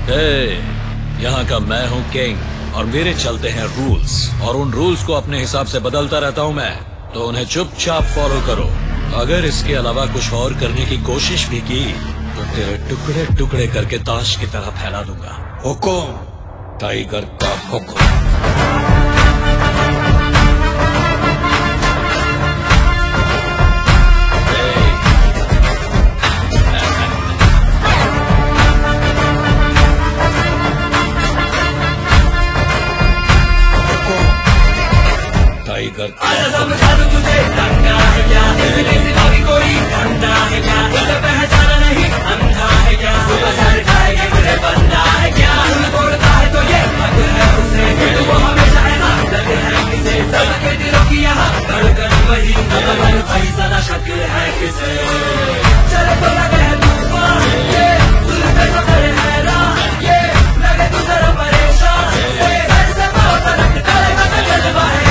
यहाँ का मैं हूँ किंग और मेरे चलते हैं रूल्स, और उन रूल्स को अपने हिसाब से बदलता रहता हूँ मैं, तो उन्हें चुपचाप फॉलो करो। अगर इसके अलावा कुछ और करने की कोशिश भी की तो तेरे टुकड़े टुकड़े करके ताश की तरह फैला दूंगा। हुकुम, टाइगर का हुक्म। टाइगर समझा दूं तुझे, दंगा है क्या इसके सिवा भी कोई डंडा है क्या, इसे पहचाना नहीं अंधा है क्या, सुबह सर खाएंगे मेरे बंदा है क्या, तोड़ता है तो ये हक है उसे, फिर वो हमेशा ऐसा लगे है किसे, सबके दिलों की यहाँ धड़कन वही, मगर भाई सदा शक है किसे, चले तो लगे है तूफान ये, सुलझे तो करे हैरान ये, लगे तू जरा परेशान से, सर से पाँव तक डाले मगर जलवा है,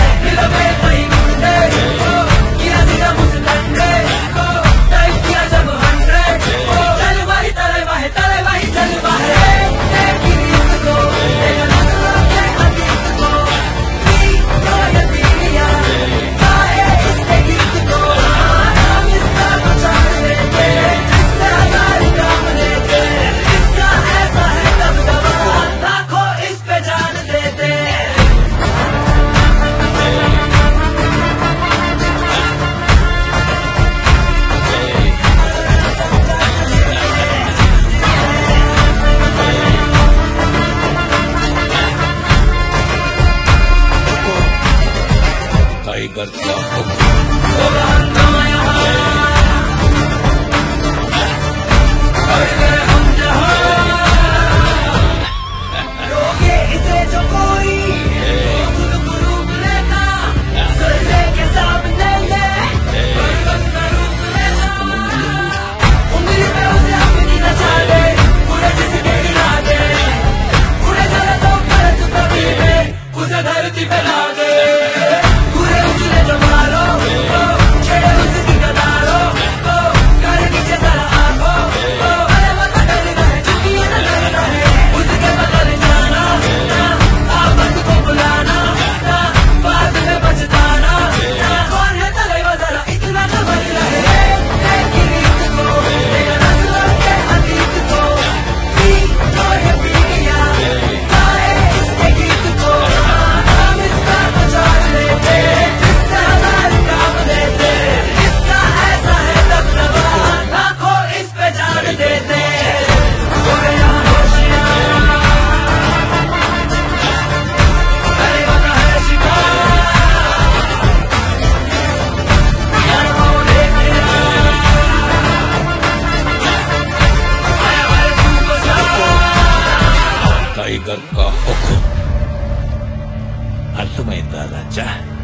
टाइगर का इसे जो कोई रूप लेना, सर के सामने ले रूप लेना, उंगली पे उसे अपनी नचा दे, पूरे जिसके गिरा दे, पूरे जरा तो करत कभी में उसे धरती पे ला दे, टाइगर का हुक्म। अर्थमैंदा राजा।